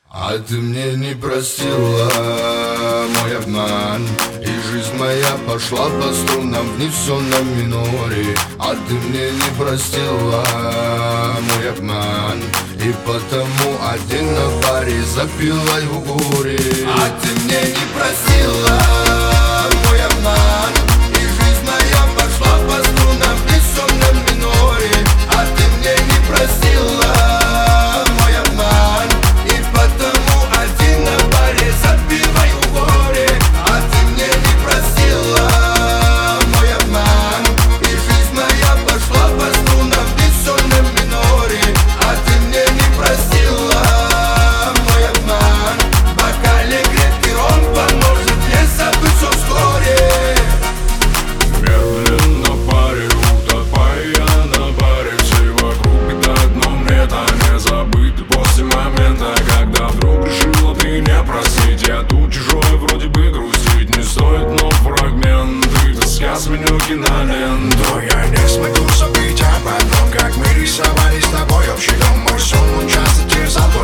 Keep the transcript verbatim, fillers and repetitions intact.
А ты мне не простила мой обман, и жизнь моя пошла по струнам в несонном миноре. А ты мне не простила мой обман, и потому один на паре запиваю горе. А ты мне не простила мой обман, и жизнь моя пошла по струнам в несонном миноре. А ты мне не простила мой обман, и потому один на паре запиваю горе. А ты мне не простила мой обман, и жизнь моя пошла по струнам в бессонном миноре. А ты мне не простила мой обман, в бокале крепкий ром поможет мне забыть все вскоре. Медленно парю, утопая на баре, все вокруг питают, но мне-то не забыть. После момента, когда вдруг решила ты не простить, я тут чужой, вроде бы грустить не стоит, но фрагменты тоска сменю киноленту. Я не смогу забыть об одном, как мы рисовали с тобой общий дом. Мой сон, он часто терзал.